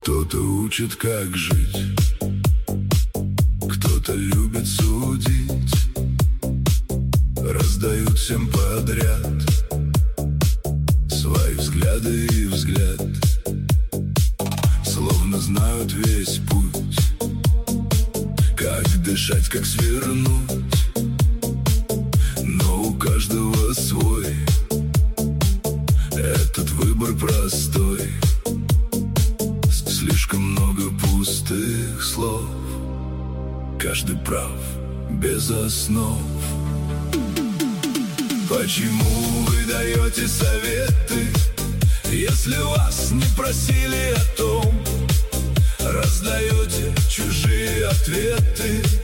Кто-то учит, как жить, кто-то любит судить, раздают всем подряд свои взгляды и взгляд, словно знают весь путь, как дышать, как свернуть, но у каждого свой. Этот выбор простой, слишком много пустых слов, каждый прав, без основ. Почему вы даете советы, если вас не просили о том? Раздаете чужие ответы,